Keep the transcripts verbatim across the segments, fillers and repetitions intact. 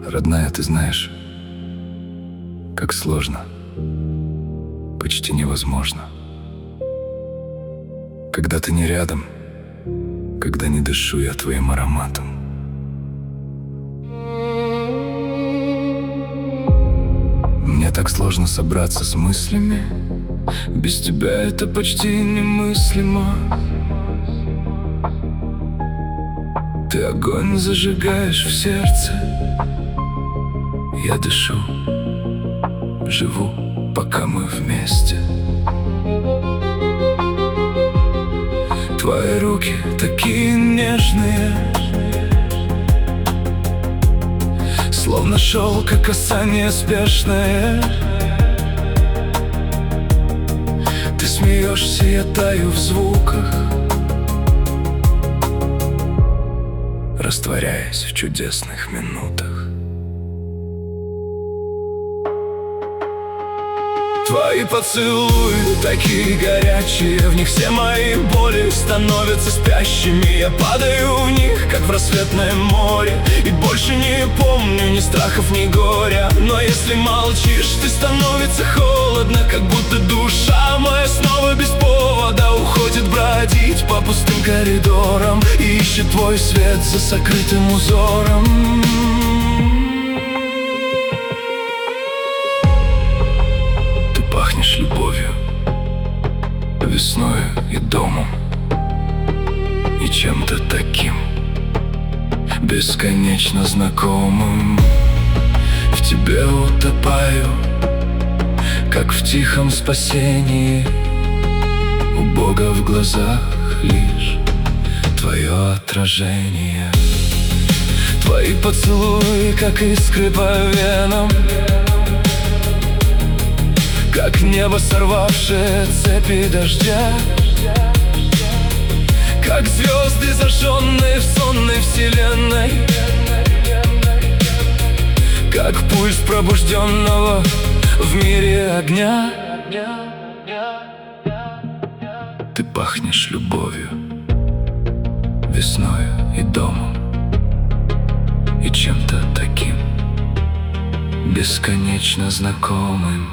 Родная, ты знаешь, как сложно, почти невозможно, когда ты не рядом, когда не дышу я твоим ароматом. Мне так сложно собраться с мыслями, без тебя это почти немыслимо. Ты огонь зажигаешь в сердце, я дышу, живу, пока мы вместе. Твои руки такие нежные, словно шелк, касание спешное. Ты смеешься, я таю в звуках, растворяясь в чудесных минутах. Твои поцелуи такие горячие, в них все мои боли становятся спящими. Я падаю в них, как в рассветное море, и больше не помню ни страхов, ни горя. Но если молчишь, ты становится холодно, как будто душа моя снова без повода уходит бродить по пустым коридорам и ищет твой свет за сокрытым узором. Пахнешь любовью, весною и домом, и чем-то таким бесконечно знакомым. В тебе утопаю, как в тихом спасении. У Бога в глазах лишь твое отражение. Твои поцелуи, как искры по венам, как небо, сорвавшее цепи дождя, как звезды, зажженные в сонной вселенной, как пульс пробужденного в мире огня. Ты пахнешь любовью, весною и домом, и чем-то таким бесконечно знакомым.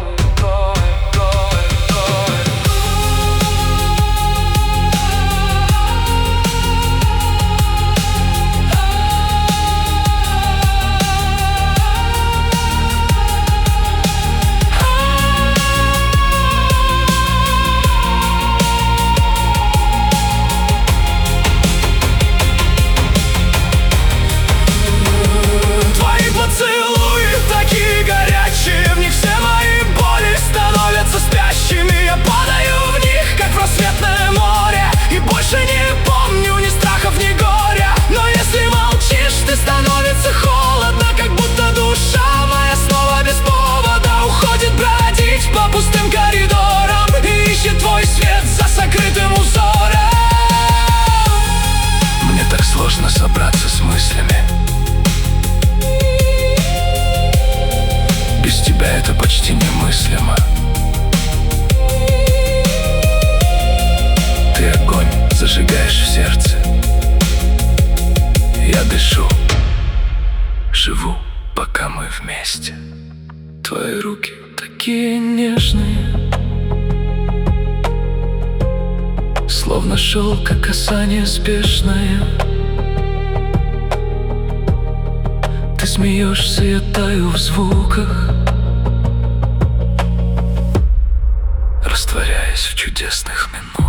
Сложно собраться с мыслями, без тебя это почти немыслимо. Ты огонь зажигаешь в сердце, я дышу, живу, пока мы вместе. Твои руки такие нежные, словно шелк, касание спешное. Ты смеешься, я таю в звуках, растворяясь в чудесных минутах.